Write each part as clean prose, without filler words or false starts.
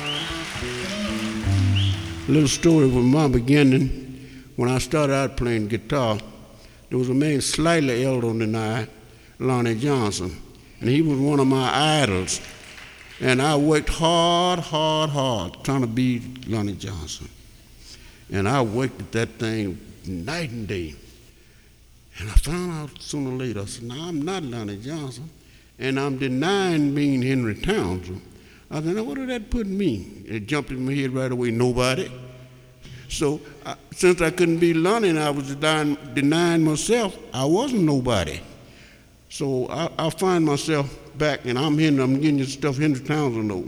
A little story from my beginning. When I started out playing guitar, there was a man slightly elder than I, Lonnie Johnson, and he was one of my idols. And I worked hard trying to be Lonnie Johnson. And I worked at that thing night and day. And I found out sooner or later, I said, no, I'm not Lonnie Johnson, and I'm denying being Henry Townsend. I said, now what did that put me? It jumped in my head right away, nobody. So since I couldn't be Lonnie and I was denying myself, I wasn't nobody. So I find myself back, and I'm getting the stuff Henry Townsend knows.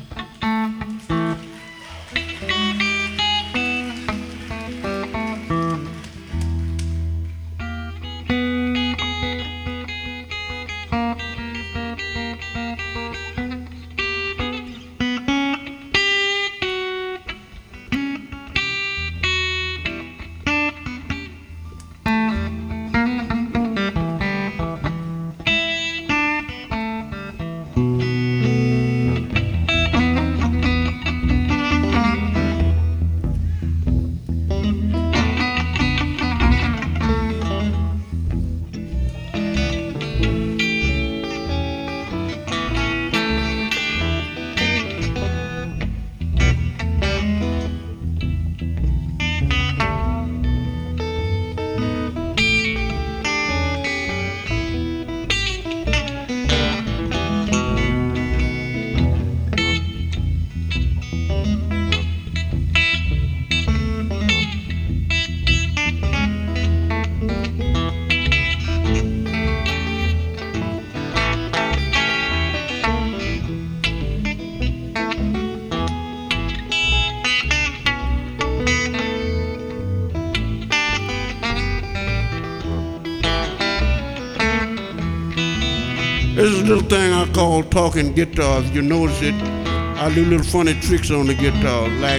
This is a little thing I call talking guitar. If you notice it, I do little funny tricks on the guitar, like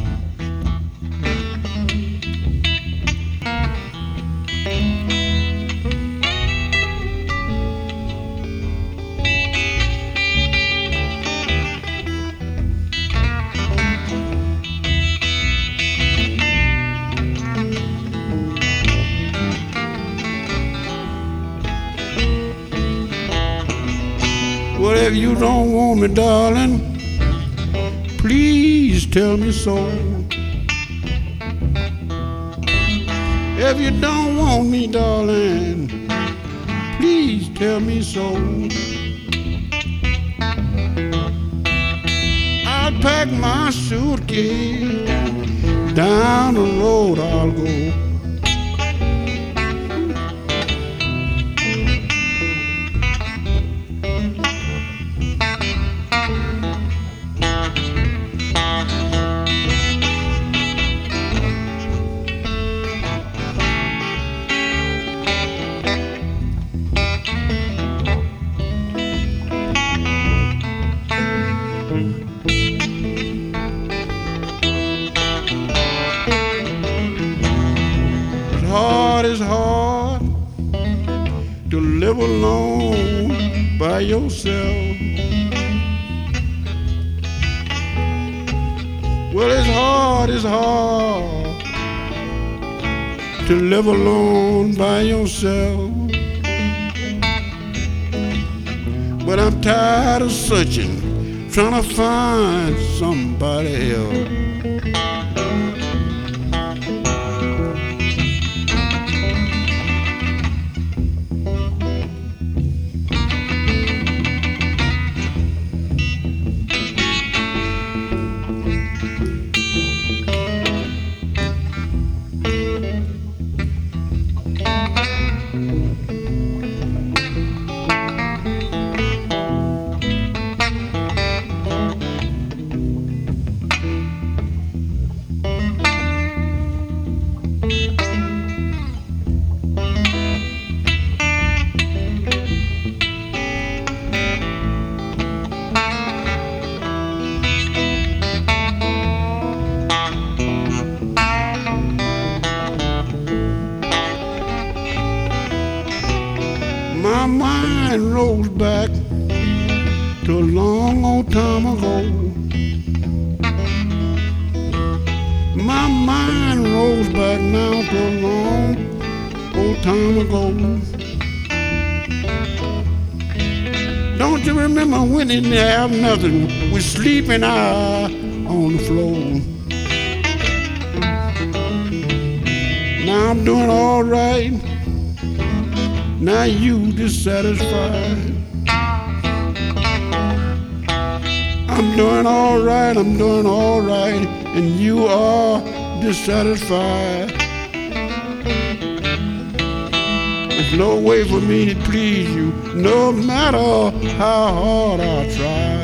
well, if you don't want me, darling, please tell me so. If you don't want me, darling, please tell me so. I'll pack my suitcase, down the road I'll go. It's hard to live alone by yourself. Well, it's hard to live alone by yourself. But I'm tired of searching, trying to find somebody else. My mind rolls back to a long old time ago. My mind rolls back now to a long old time ago. Don't you remember when in there have nothing, we sleeping out on the floor? Now I'm doing all right. Now you dissatisfied. I'm doing all right, I'm doing all right, and you are dissatisfied. There's no way for me to please you, no matter how hard I try.